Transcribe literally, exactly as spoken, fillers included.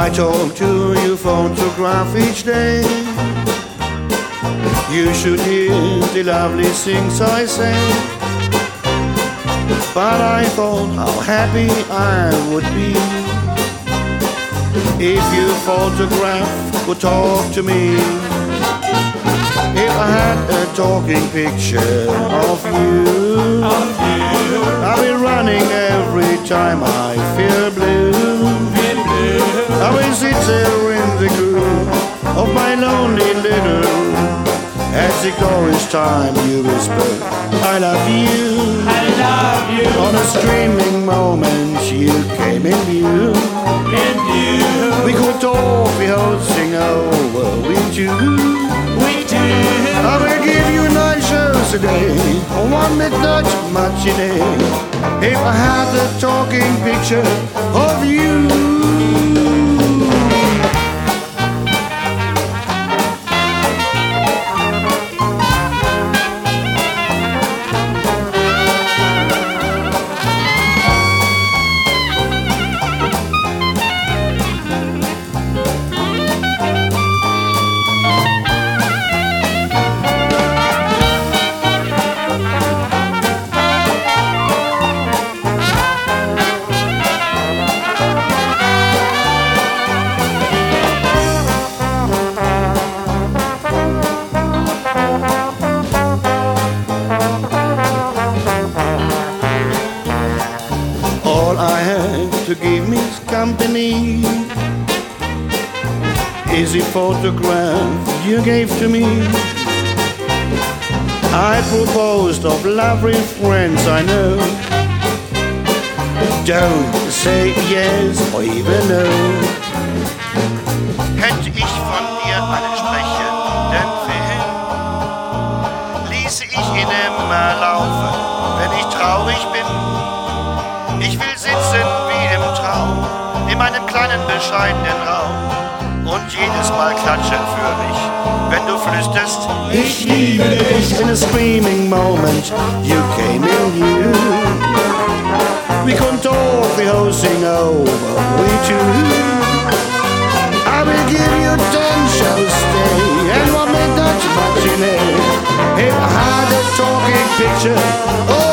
I talk to your photograph each day. You should hear the lovely things I say. But I thought how happy I would be if your photograph would talk to me. If I had a talking picture of you, I'll be running every time I feel blue. I will sit there in the cool of my lonely little room. As the chorus time you whisper, I love you, I love you. On a streaming moment you came in view. In view. We could talk the whole thing over with you. We do. I will give you nine shows a day, one midnight matinee. If I had a talking picture of you. All I have to give me company is the photograph you gave to me. I proposed of love with friends I know. Don't say yes or even no. Hätte ich von dir einen sprechenden Film, ließe ich ihn immer laufen, wenn ich traurig bin. Ich will sitzen wie im Traum, in meinem kleinen bescheidenen Raum und jedes Mal klatschen für mich, wenn du flüsterst, ich liebe dich. In a screaming moment, you came in view. We couldn't talk the whole thing over, we two. I will give you ten shows stay and one midnight matinee. If I had a talking picture